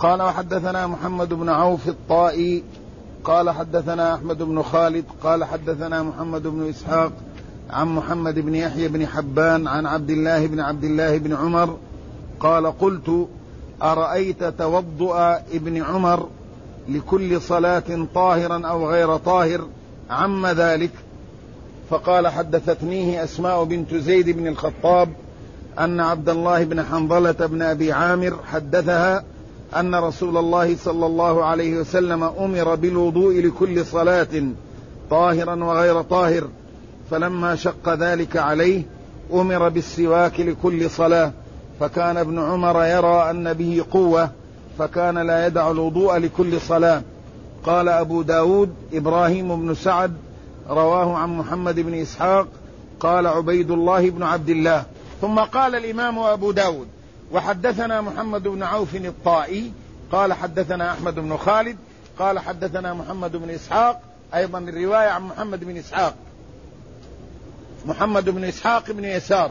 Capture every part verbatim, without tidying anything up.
قال وحدثنا محمد بن عوف الطائي قال حدثنا أحمد بن خالد قال حدثنا محمد بن إسحاق عن محمد بن يحيى بن حبان عن عبد الله بن عبد الله بن عمر قال قلت أرأيت توضؤ ابن عمر لكل صلاة طاهرا أو غير طاهر عم ذلك؟ فقال حدثتنيه أسماء بنت زيد بن الخطاب أن عبد الله بن حنظلة بن أبي عامر حدثها أن رسول الله صلى الله عليه وسلم أمر بالوضوء لكل صلاة طاهرا وغير طاهر، فلما شق ذلك عليه أمر بالسواك لكل صلاة، فكان ابن عمر يرى أن به قوة فكان لا يدع الوضوء لكل صلاة. قال أبو داود إبراهيم بن سعد رواه عن محمد بن إسحاق قال عبيد الله بن عبد الله. ثم قال الإمام أبو داود وحدثنا محمد بن عوف الطائي قال حدثنا أحمد بن خالد قال حدثنا محمد بن إسحاق، أيضا الرواية عن محمد بن إسحاق محمد بن إسحاق بن يسار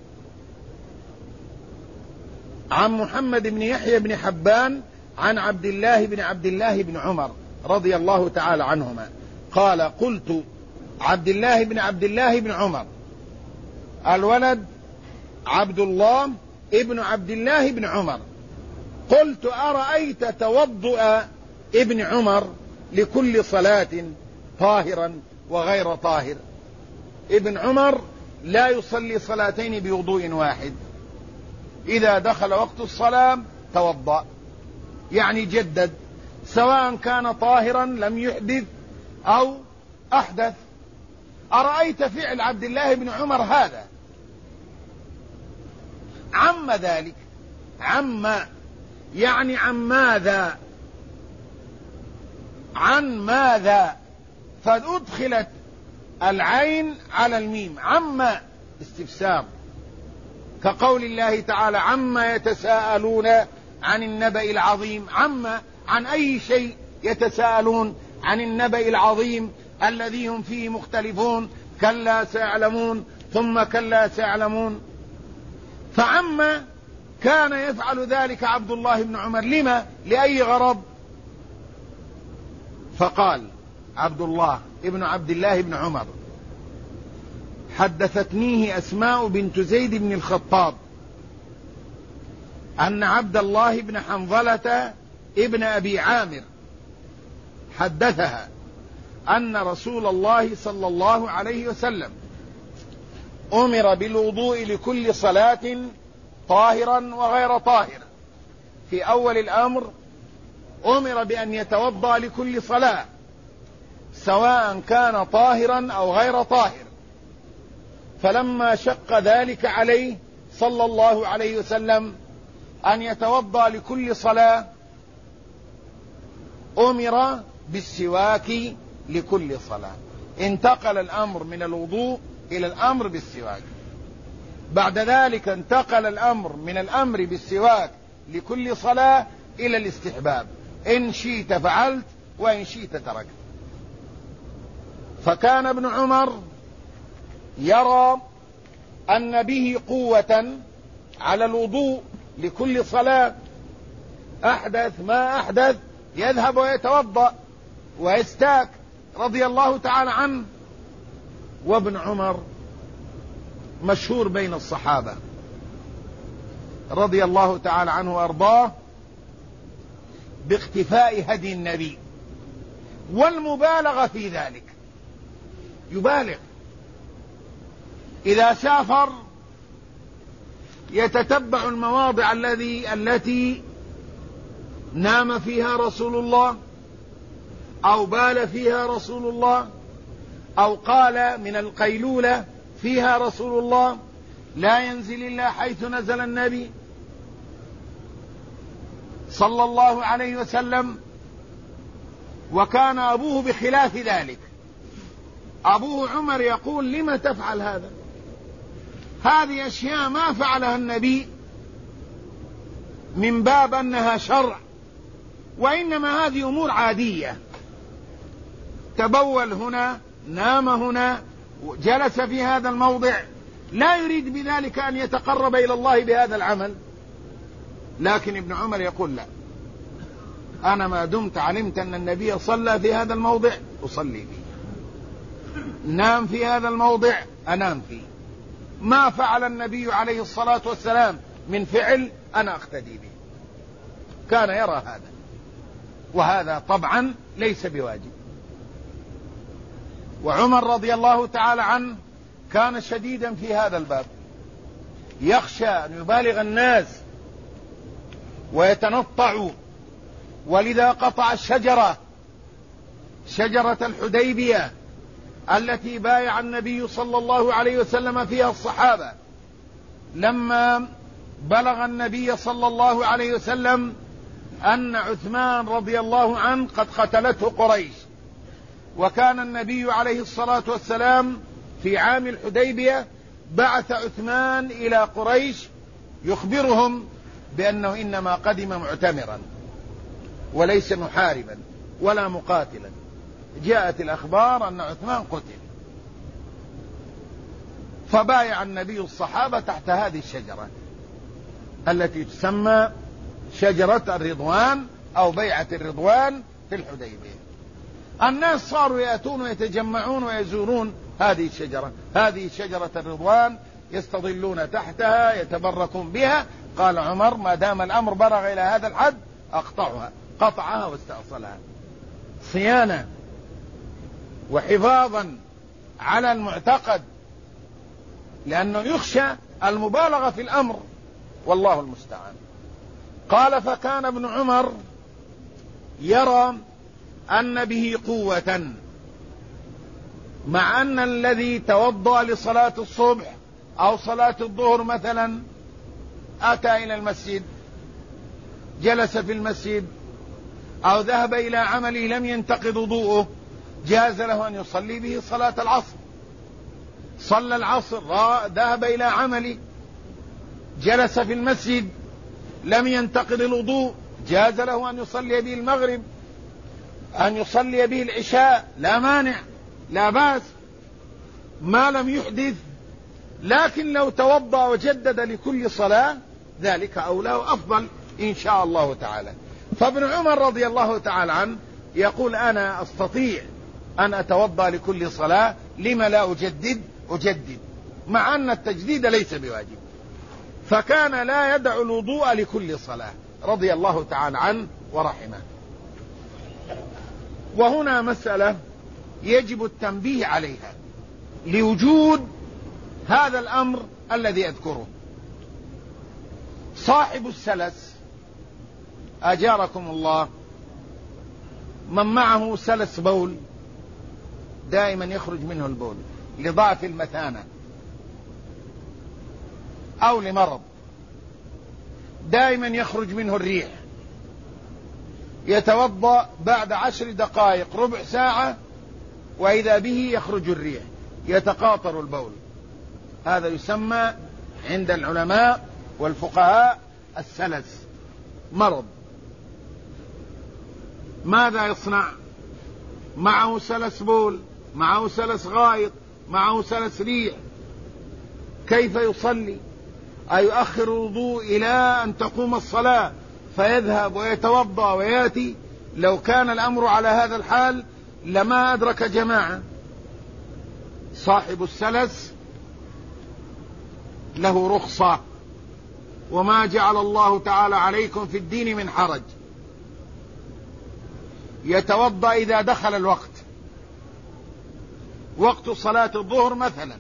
عن محمد بن يحيى بن حبان عن عبد الله بن عبد الله بن عمر رضي الله تعالى عنهما قال قلت عبد الله بن عبد الله بن عمر، الولد عبد الله ابن عبد الله بن عمر، قلت أرأيت توضؤ ابن عمر لكل صلاة طاهرا وغير طاهر؟ ابن عمر لا يصلي صلاتين بوضوء واحد، إذا دخل وقت الصلاة توضأ، يعني جدد، سواء كان طاهرا لم يحدث أو أحدث. أرأيت فعل عبد الله بن عمر هذا عم ذلك؟ عم يعني عن ماذا؟ عن ماذا؟ فأدخلت العين على الميم، عم استفسار، كقول الله تعالى عما يتساءلون عن النبأ العظيم. عم عن أي شيء يتساءلون؟ عن النبأ العظيم الذي هم فيه مختلفون، كلا سيعلمون ثم كلا سيعلمون. فعم كان يفعل ذلك عبد الله بن عمر، لما؟ لأي غرض؟ فقال عبد الله ابن عبد الله بن عمر حدثتنيه أسماء بنت زيد بن الخطاب أن عبد الله بن حنظلة ابن أبي عامر حدثها أن رسول الله صلى الله عليه وسلم أمر بالوضوء لكل صلاة طاهرا وغير طاهر. في أول الأمر أمر بأن يتوضأ لكل صلاة سواء كان طاهرا أو غير طاهر، فلما شق ذلك عليه صلى الله عليه وسلم أن يتوضأ لكل صلاة أمر بالسواك لكل صلاة. انتقل الأمر من الوضوء إلى الأمر بالسواك. بعد ذلك انتقل الأمر من الأمر بالسواك لكل صلاة إلى الاستحباب، إن شئت فعلت وإن شئت تركت. فكان ابن عمر يرى أن به قوة على الوضوء لكل صلاة، أحدث ما أحدث يذهب ويتوضأ ويستاك رضي الله تعالى عنه. وابن عمر مشهور بين الصحابة رضي الله تعالى عنه وأرضاه باختفاء هدي النبي والمبالغة في ذلك، يبالغ إذا سافر يتتبع المواضع الذي التي نام فيها رسول الله أو بال فيها رسول الله أو قال من القيلولة فيها رسول الله، لا ينزل إلا حيث نزل النبي صلى الله عليه وسلم. وكان أبوه بخلاف ذلك، أبوه عمر يقول لم تفعل هذا؟ هذه أشياء ما فعلها النبي من باب أنها شرع، وإنما هذه أمور عادية، تبول هنا، نام هنا، جلس في هذا الموضع، لا يريد بذلك أن يتقرب إلى الله بهذا العمل. لكن ابن عمر يقول لا، أنا ما دمت علمت أن النبي صلى في هذا الموضع أصلي فيه، نام في هذا الموضع أنام فيه، ما فعل النبي عليه الصلاة والسلام من فعل أنا أقتدي به. كان يرى هذا، وهذا طبعا ليس بواجب. وعمر رضي الله تعالى عنه كان شديدا في هذا الباب، يخشى أن يبالغ الناس ويتنطعوا، ولذا قطع الشجرة، شجرة الحديبية التي بايع النبي صلى الله عليه وسلم فيها الصحابة، لما بلغ النبي صلى الله عليه وسلم أن عثمان رضي الله عنه قد قتلته قريش. وكان النبي عليه الصلاة والسلام في عام الحديبية بعث عثمان إلى قريش يخبرهم بأنه إنما قدم معتمرا وليس محاربا ولا مقاتلا. جاءت الأخبار أن عثمان قتل، فبايع النبي الصحابة تحت هذه الشجرة التي تسمى شجرة الرضوان أو بيعة الرضوان في الحديبية. الناس صاروا يأتون ويتجمعون ويزورون هذه الشجرة، هذه شجرة الرضوان، يستظلون تحتها يتبركون بها. قال عمر ما دام الأمر بلغ إلى هذا الحد أقطعها، قطعها واستأصلها صيانة وحفاظا على المعتقد، لأنه يخشى المبالغة في الأمر، والله المستعان. قال فكان ابن عمر يرى أن به قوة، مع أن الذي توضأ لصلاة الصبح أو صلاة الظهر مثلا أتى إلى المسجد، جلس في المسجد أو ذهب إلى عمله لم ينتقض وضوءه، جاز له أن يصلي به صلاة العصر. صلى العصر، ذهب إلى عمله، جلس في المسجد لم ينتقض الوضوء، جاز له أن يصلي به المغرب، أن يصلي به العشاء، لا مانع، لا بأس ما لم يحدث. لكن لو توضأ وجدد لكل صلاة ذلك أولى وأفضل إن شاء الله تعالى. فابن عمر رضي الله تعالى عنه يقول أنا أستطيع أن أتوضأ لكل صلاة، لما لا أجدد أجدد، مع أن التجديد ليس بواجب. فكان لا يدع الوضوء لكل صلاة رضي الله تعالى عنه ورحمه. وهنا مسألة يجب التنبيه عليها لوجود هذا الأمر الذي أذكره. صاحب السلس أجاركم الله، من معه سلس بول دائما يخرج منه البول لضعف المثانة أو لمرض، دائما يخرج منه الريح، يتوضأ بعد عشر دقائق ربع ساعة وإذا به يخرج الريح، يتقاطر البول. هذا يسمى عند العلماء والفقهاء السلس، مرض. ماذا يصنع؟ معه سلس بول، معه سلس غائط، معه سلس ريح، كيف يصلي؟ أيؤخر الوضوء إلى أن تقوم الصلاة فيذهب ويتوضأ ويأتي؟ لو كان الأمر على هذا الحال لما أدرك جماعة. صاحب السلس له رخصة، وما جعل الله تعالى عليكم في الدين من حرج. يتوضأ إذا دخل الوقت، وقت صلاة الظهر مثلا،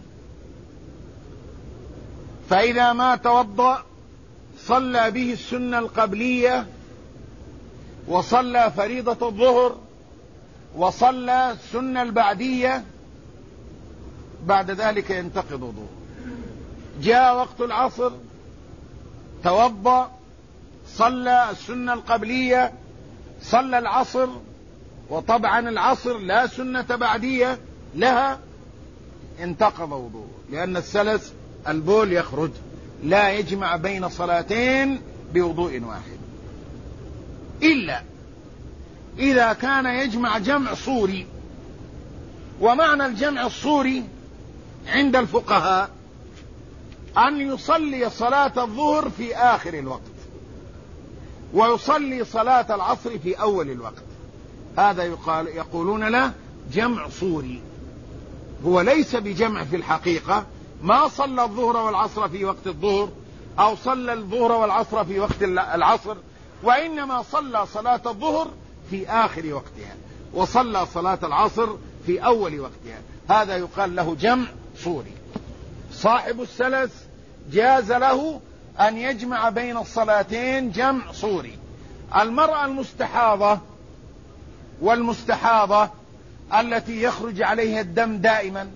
فإذا ما توضأ صلى به السنة القبلية وصلى فريضة الظهر وصلى السنة البعدية، بعد ذلك ينتقض وضوءه. جاء وقت العصر توضأ، صلى السنة القبلية، صلى العصر، وطبعا العصر لا سنة بعدية لها، انتقض وضوءه، لأن السلس البول يخرج، لا يجمع بين صلاتين بوضوء واحد، إلا إذا كان يجمع جمع صوري. ومعنى الجمع الصوري عند الفقهاء أن يصلي صلاة الظهر في آخر الوقت، ويصلي صلاة العصر في أول الوقت. هذا يقال يقولون له جمع صوري، هو ليس بجمع في الحقيقة، ما صلى الظهر والعصر في وقت الظهر أو صلى الظهر والعصر في وقت العصر، وإنما صلى صلاة الظهر في آخر وقتها وصلى صلاة العصر في أول وقتها. هذا يقال له جمع صوري. صاحب السلس جاز له أن يجمع بين الصلاتين جمع صوري. المرأة المستحاضة والمستحاضة التي يخرج عليها الدم دائما،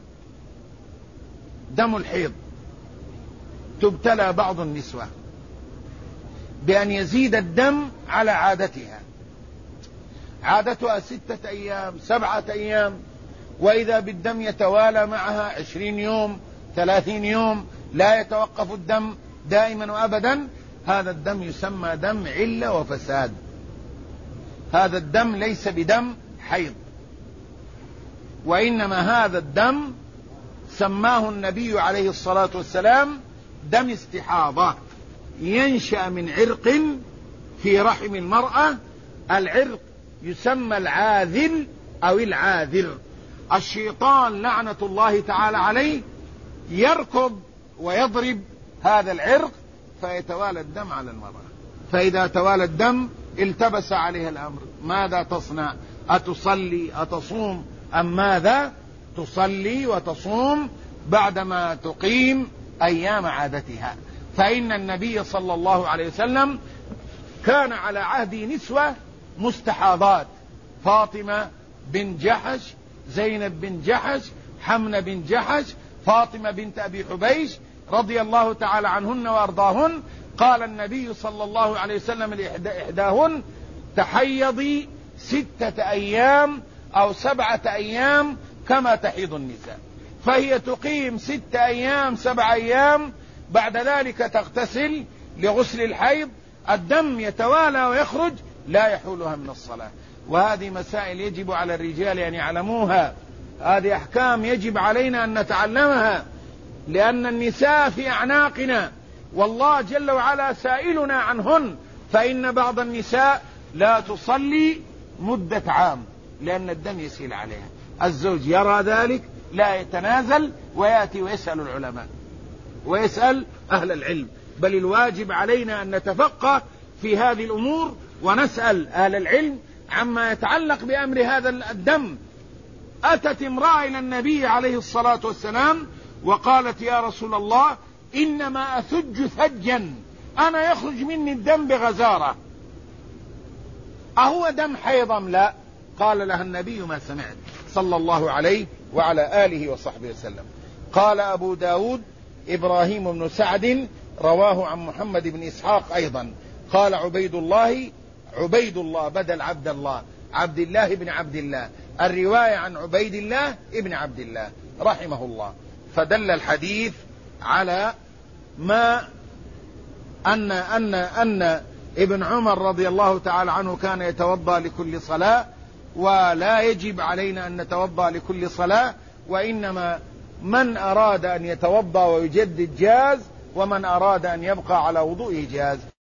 دم الحيض، تبتلى بعض النسوة بأن يزيد الدم على عادتها، عادتها ستة أيام سبعة أيام، وإذا بالدم يتوالى معها عشرين يوم ثلاثين يوم لا يتوقف الدم دائما وأبدا. هذا الدم يسمى دم علة وفساد، هذا الدم ليس بدم حيض، وإنما هذا الدم سماه النبي عليه الصلاة والسلام دم استحاضة، ينشأ من عرق في رحم المرأة. العرق يسمى العاذل أو العاذر. الشيطان لعنة الله تعالى عليه يركض ويضرب هذا العرق فيتوالى الدم على المرأة، فإذا توالى الدم التبس عليها الأمر، ماذا تصنع؟ أتصلي أتصوم أم ماذا؟ تصلي وتصوم بعدما تقيم أيام عادتها. فإن النبي صلى الله عليه وسلم كان على عهد نسوة مستحاضات، فاطمة بن جحش، زينب بن جحش، حمنة بن جحش، فاطمة بنت أبي حبيش رضي الله تعالى عنهن وأرضاهن. قال النبي صلى الله عليه وسلم لإحداهن تحيضي ستة أيام أو سبعة أيام كما تحيض النساء، فهي تقيم ستة أيام سبع أيام، بعد ذلك تغتسل لغسل الحيض، الدم يتوالى ويخرج لا يحولها من الصلاة. وهذه مسائل يجب على الرجال أن يعلموها، هذه أحكام يجب علينا أن نتعلمها، لأن النساء في أعناقنا والله جل وعلا سائلنا عنهن. فإن بعض النساء لا تصلي مدة عام لأن الدم يسيل عليها، الزوج يرى ذلك لا يتنازل ويأتي ويسأل العلماء ويسأل أهل العلم، بل الواجب علينا أن نتفقه في هذه الأمور ونسأل أهل العلم عما يتعلق بأمر هذا الدم. أتت امرأة إلى النبي عليه الصلاة والسلام وقالت يا رسول الله إنما أثج ثجا، أنا يخرج مني الدم بغزارة، أهو دم حيض أم لا؟ قال لها النبي ما سمعت صلى الله عليه وعلى آله وصحبه وسلم. قال أبو داود إبراهيم بن سعد رواه عن محمد بن إسحاق أيضا. قال عبيد الله، عبيد الله بدل عبد الله، عبد الله بن عبد الله، الرواية عن عبيد الله ابن عبد الله رحمه الله. فدل الحديث على ما أن أن أن ابن عمر رضي الله تعالى عنه كان يتوضأ لكل صلاة، ولا يجب علينا أن نتوضأ لكل صلاة، وإنما من أراد أن يتوضأ ويجدد جاز، ومن أراد أن يبقى على وضوئه جاز.